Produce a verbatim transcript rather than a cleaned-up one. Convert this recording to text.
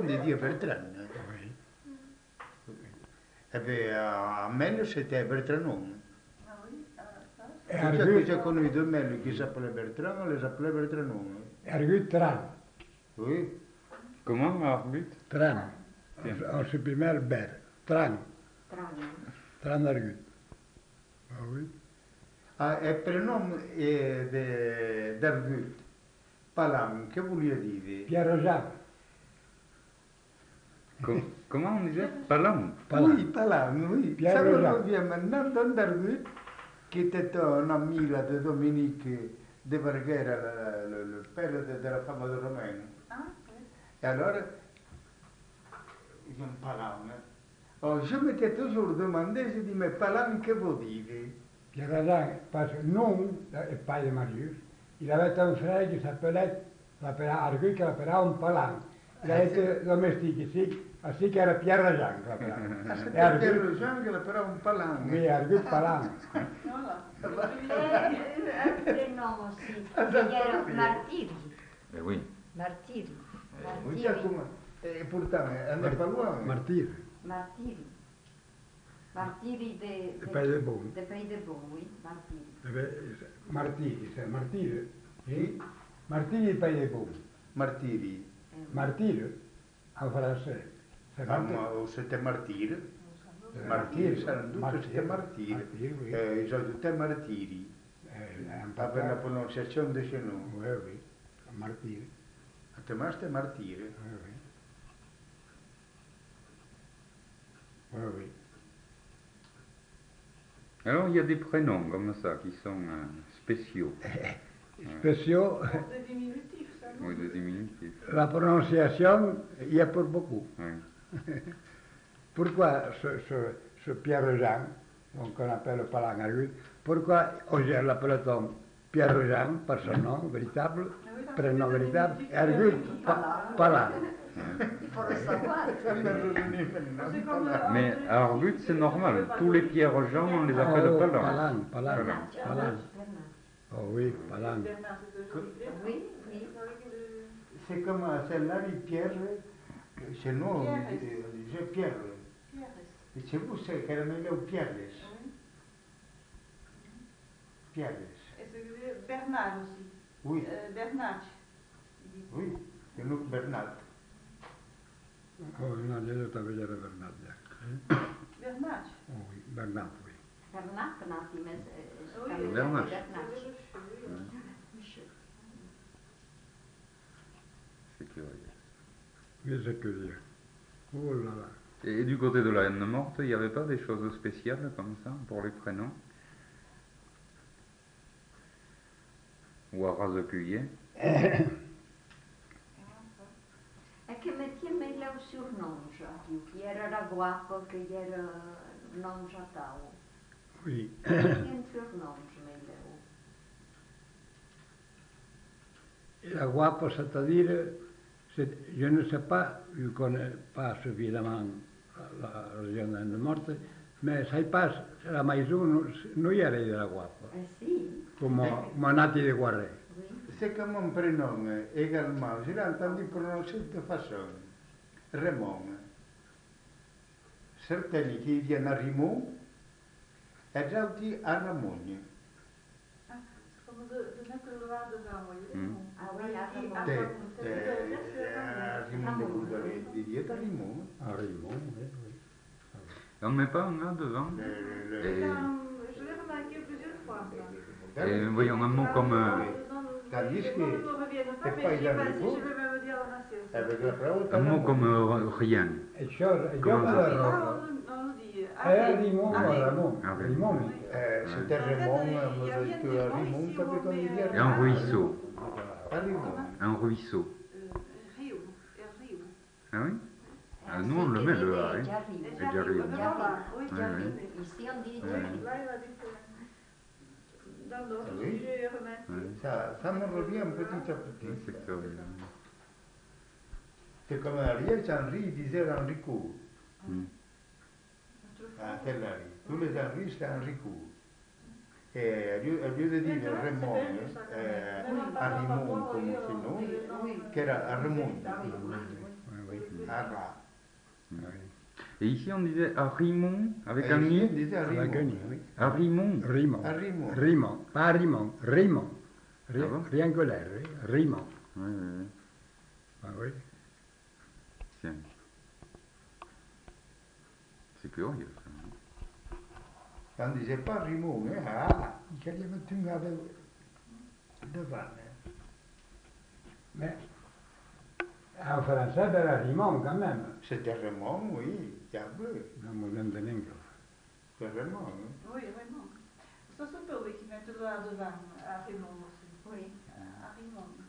de dire Bertrand. Oui. Et bien, à Mel, c'était Bertranon. Ah oui, ah, ça. Et Ceux Argut, que j'ai connus de Mel qui s'appelaient Bertrand, on les appelait Bertranon. Argut Tran. Oui. Comment, Arbut? Tran. Tiens. On supprimait le ber. Tran. Strano. Tran Argut. Ah oui. Ah, e prénom d'Argut, Palam, che volia dire? Pierre Jean. Com- comment on disait? Palam. Oui, Palam, oui. Pierre Ça me Jean. revient maintenant dans d'Argut, qui était un ami là, de Dominique de Vergara, le, le, le père de, de la femme de Romaine. Ah, oui. Et alors, ils ont Palam. Oh, je m'étais toujours demandé, je dis, mais Palam, que veut dire? Pierre Jean, parce que nous, le père de Marius, il avait un frère qui s'appelait, l'appelait Argut, qui l'appelait un Palan. Il a été domestique ici, ainsi qu'il era Pierre Jean, qui l'appelait. Ah, Et c'était Argut, Pierre Jean qui l'appelait un Palam. oui, Argut Palan. Voilà. Et un prénom aussi, il y a Martiri. Eh oui. Martiri. Oui, ça, Martiri. comment? Et pourtant, elle n'est pas loin. Martyr, Martiri. Martiri de, le pays de Bon. de Pays de Bon, oui, Martiri. Martyr, c'est Martyr. Oui. Martyr, le pays de Bon. Martiri. Eh, Martyr, en français. C'est Ah, Martyr. ma c'était martire. C'est Martire, saranno tutti Martyr, c'était martire. Martyr, oui. Eh, ils ont tutti martiri. Eh, un Avec la papa. prononciation de chez nous. Oui, oui. Martyr. A te c'était martire. Oui, oui. Oui, oui. Alors, il y a des prénoms comme ça qui sont euh, spéciaux. Spéciaux, Des diminutifs, ça, non? Oui, des diminutifs. la prononciation, il y a pour beaucoup. Oui. Pourquoi ce, ce, ce Pierre-Jean, donc on appelle Palan Argut, pourquoi aujourd'hui l'appelle-t-on Pierre-Jean par son nom véritable, Ah oui, parce prénom que c'est véritable, diminutif, et Argut diminutif. pa, Palan. Il faut le savoir. C'est comme, euh, Mais entre les à Arbut, filles, c'est les- normal. les Tous les Palan. Pierre-Jean, on les appelle Oh, Palan. Palan, Palan, Palan. Palan. Oh oui, Palan. Bernard, c'est de joli prénom. Oui, oui. Avec le- C'est comme celle-là, les Pierre. Chez nous, on Pierre. dit on disait Pierre. Pierre. Et chez vous, c'est caramelo Pierres. Oui. Pierres. Et c'est Bernard aussi. Oui, Euh, Bernard. Il dit. oui. Chez nous, Bernard. Oh non, io t'avevo vedere Bernard. Bernard. Oh oui, Bernard, oui. Bernat, nati, mais c'est Oui, comme Bernat. Bernat. C'est curieux. Oui, c'est curieux. Oh là là. Et du côté de la haine morte, il n'y avait pas des choses spéciales comme ça pour les prénoms? Ou à rase-cueillet? E che mettiamo il surnom, chi era guapo, che era non giatao. Oui. Quel surnom, meglio. Il a guapo, c'est-à-dire, c'est- je ne sais pas, je ne connais pas suffisamment la, la région de la morte, mais sai pas, la maison non era de la guapo, Eh sì, come, come nati de Guarré. oui. C'est comme un prénom également. Je l'ai entendu prononcer de façon. Raymond. Certains qui viennent à Rimont et d'autres à Ramon. Ah, c'est comme de, de mettre le noir devant, vous voyez. Hmm. Ah oui, à Qui- Ramon. ah, De, Ramon, c'est- c'est- c'est- c'est- de Rimont de Bourgaret. Il y a à Rimont. À Raymond, oui, oui. On ne met pas un A devant? Le- le- C'est Et- un- Je l'ai remarqué plusieurs fois. ça. Et voyons un mot comme... euh, Tandis Les que- mots ne me reviennent pas, c'est mais pas je sais pas si identique. je vais me le dire en assez aussi. Avec la raute à un mot Ramon. comme euh, rien. E ciò, e Come io si- la Ah, roba. on, on nous dit. È a Rimond, Ah, a Ramon. Ah, oui. Rimond. Euh, C'était Raymond, on m'a dit que à Rimont, t'avais qu'on dit Et un ruisseau. À Rimont. Un ruisseau. Euh, Rio. El Rio. Ah oui? Ah, nous, Sì, on le che met, vive le A, hein. Giarrive. Et Giarrive. Giarrive. Giarrive. Voilà, oui, Ouais, Giarrive. ouais. Ici on dit Ouais. Giarrive. Là, il a dit que dans l'autre, Ah oui? si je remarqué. Ouais. Ça, ça me revient petit à petit. Oui, c'est curieux. C'est comme Ariel Henry disait Enrico. Hmm. À tel Henri. Tous les Henri, c'était Enrico. Et au lieu, au lieu de dire Raymond, euh, à Rimont comme chez nous, qu'era à Raymond. Oui, oui. oui. Ara. Oui. Et ici, on disait à Rimont, avec Et un ici, on i. disait à Avec un Rimont. i, oui. À Rimont. Rimont. À Rimont. Rimont. Pas Rimont, Rimont. Rien, Ah bon rien que l'air, oui. Rimont. Oui, oui, oui. Ah oui. Tiens. C'est curieux, ça. hein. On ne disait pas Rimont, hein. Ah. Che gli mettungava davanti. Mais en français, era Rimont quand même. C'était Raymond, oui. Diable. Non, modern den Engels. C'est Raymond. Hein. Oui, vraiment. Ça se peut, oui, qu'ils mettent le A devant, à Raymond aussi. Oui. À Raymond.